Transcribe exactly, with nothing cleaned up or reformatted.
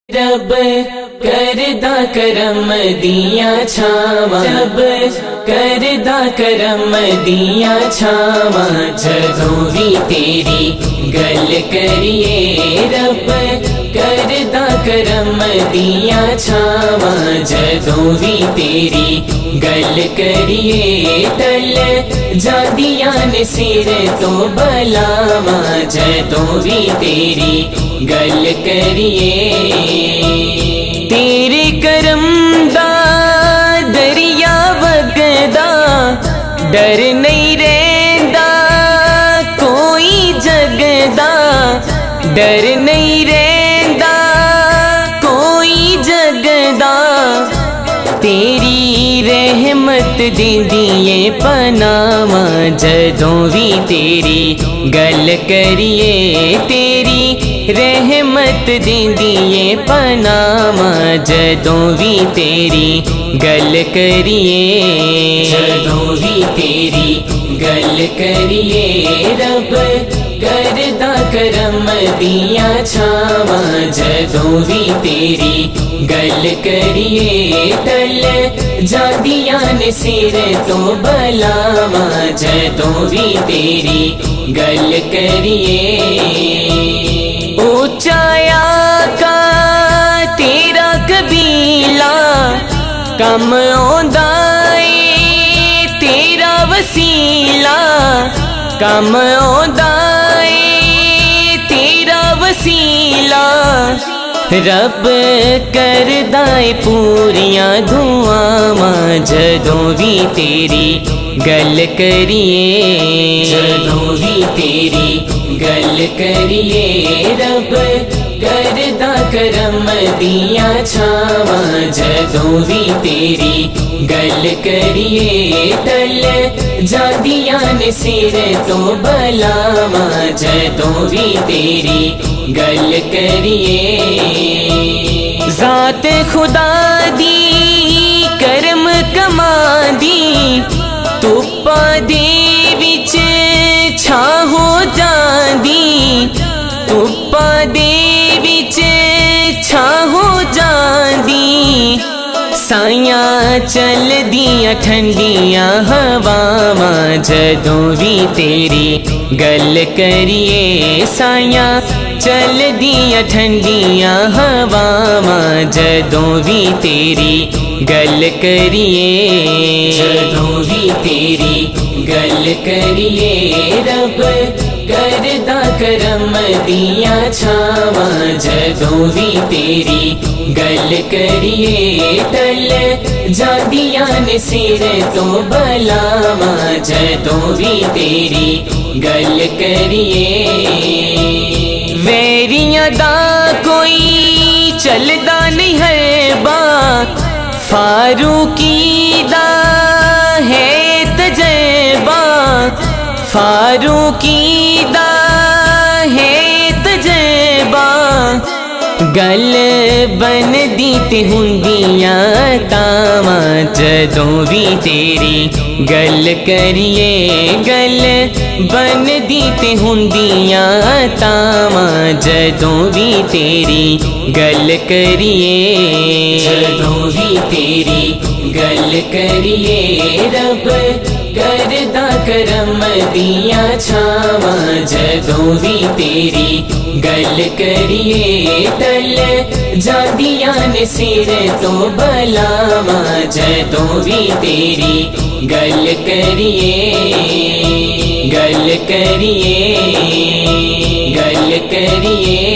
रब करदा करम दिया छावा, रब करदा करम दिया छावा, जदों भी तेरी गल करिए। रब करदा करम दिया छावा, जदों भी तेरी गल करिए। टल जादियां ने सिर तो बलावा, जदों भी तेरी गल करिए। तेरे करम दा दरिया वगदा, डर नहीं रहंदा कोई जगदा, डर नहीं रहंदा कोई जगदा। तेरी रहमत देंदिए पनावा, जदों भी तेरी गल करिए। तेरी रहमत देंदिए पनावा, जदों भी तेरी गल करिए। जदों भी तेरी गल करिए। रब करदा करम दिया छावा, जदों भी तेरी गल करिए। टल जादियां ने सिर तो बलावा, जदों भी तेरी गल करिए। ऊंचाया का तेरा कबीला, कम आंदा ए तेरा वसीला, कम आंदा ए तेरा वसीला। रब करदा ए पूरियां दुआवां, जदों भी तेरी गल करिए। जदों भी तेरी गल करिए। रब करदा करम दिया छावा, जदों भी तेरी गल करिए। टल जादियां ने सिर तो बलावा, जदों भी तेरी गल करिए। ज़ात खुदा दी करम कमांदी, तुप्पा दे विच छां हो जांदी, तुप्पा दे विच छां हो जांदी। साइयां चल दियां ठंडियां हवावां, जदों भी तेरी गल करिए। साइयां चल दियां ठंडियां हवावां, जदों भी तेरी गल करिए। जदों भी तेरी गल करिए। रब करदा करम दिया छावा, जदों भी तेरी गल करिए। टल जादियां ने सिर तो बलावा, जदों भी तेरी गल करिए। वैरियां दा कोई चलदा नहीं हरबा, फारूकी दा है तजर्बा, फारूकी दा है तजर्बा। गल बन दी ते हुंदियां तावां, जदों भी तेरी गल करिए। गल बन दी ते हुंदियां तावां, जदों भी तेरी गल करिए। जदों भी तेरी गल करिए। रब करदा करम दिया छावा, जदों भी तेरी गल करिए। टल जादियां ने सिर तो बलावा, जदों भी तेरी गल करिए। गल करिए, गल करिए।